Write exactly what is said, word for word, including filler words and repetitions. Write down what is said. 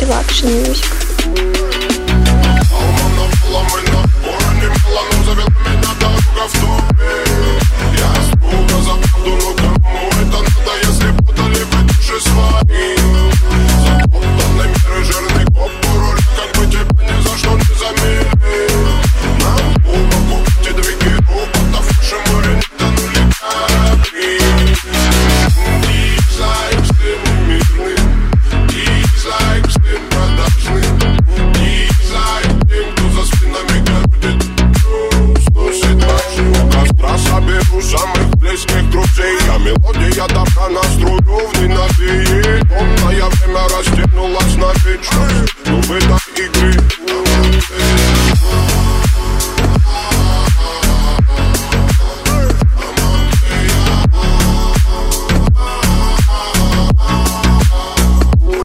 Production Music. Я испуга за правду, но кому это надо, если путали вы души свои?